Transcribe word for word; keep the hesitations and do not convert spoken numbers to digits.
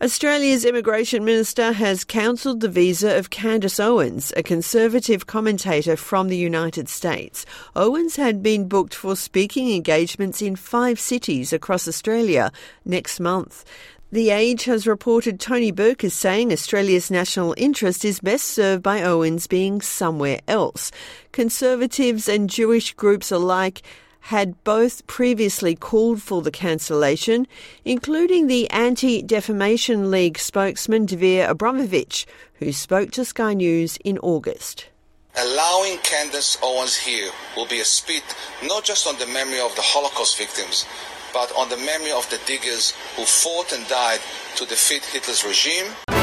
Australia's Immigration Minister has cancelled the visa of Candace Owens, a Conservative commentator from the United States. Owens had been booked for speaking engagements in five cities across Australia next month. The Age has reported Tony Burke is saying Australia's national interest is best served by Owens being somewhere else. Conservatives and Jewish groups alike had both previously called for the cancellation, including the Anti-Defamation League spokesman Dvir Abramovich, who spoke to Sky News in August. Allowing Candace Owens here will be a spit not just on the memory of the Holocaust victims, but on the memory of the diggers who fought and died to defeat Hitler's regime.